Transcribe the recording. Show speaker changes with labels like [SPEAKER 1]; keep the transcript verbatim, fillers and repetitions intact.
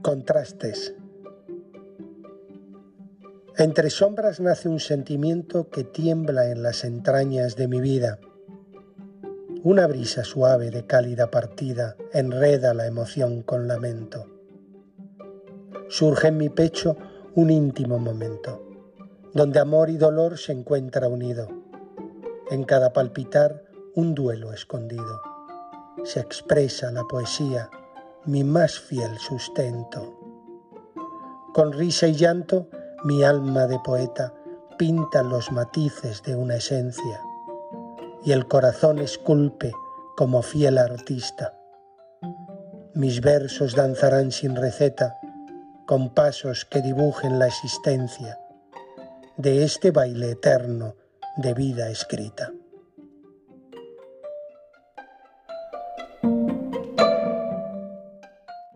[SPEAKER 1] Contrastes. Entre sombras nace un sentimiento que tiembla en las entrañas de mi vida. Una brisa suave de cálida partida enreda la emoción con lamento. Surge en mi pecho un íntimo momento, donde amor y dolor se encuentran unidos. En cada palpitar un duelo escondido. Se expresa la poesía, mi más fiel sustento. Con risa y llanto, mi alma de poeta pinta los matices de una esencia, y el corazón esculpe como fiel artista. Mis versos danzarán sin receta, con pasos que dibujen la existencia de este baile eterno de vida escrita.